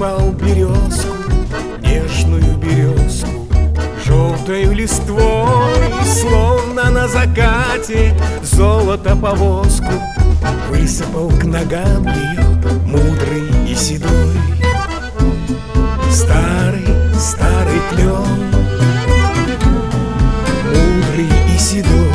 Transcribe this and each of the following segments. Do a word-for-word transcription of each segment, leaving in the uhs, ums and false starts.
осыпал березку, нежную березку, желтою листвой, словно на закате золото повозку. Высыпал к ногам ее мудрый и седой старый, старый клен, мудрый и седой.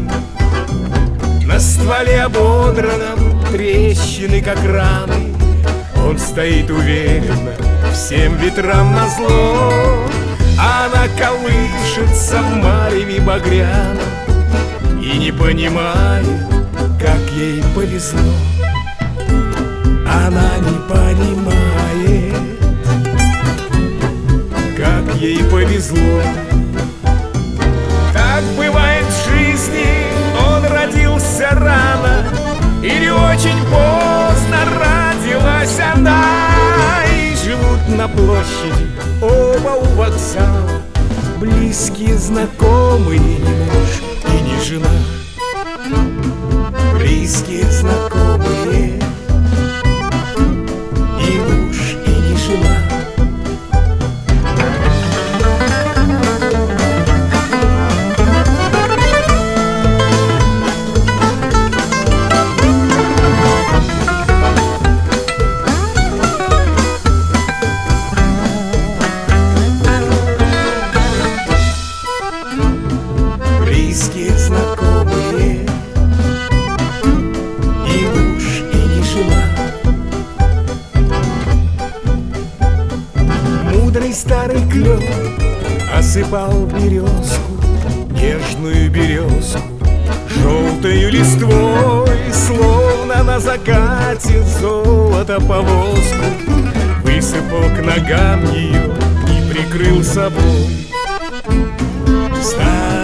На стволе ободранном трещины, как раны, он стоит уверенно, всем ветрам назло. Она колышется в мареве багряном и не понимает, как ей повезло. Она не понимает, как ей повезло. Так бывает в жизни, он родился рано или очень поздно родилась она. И живут на площади оба у вокзала, близкие, знакомые, не муж и не жена. Близкие, знакомые, и муж, и не жена. Близкие, знакомые, и муж, и не жена. Мудрый старый клен осыпал березку, нежную березку, желтою листвой, словно на закате золото повозку. Высыпал к ногам ее и прикрыл собой старый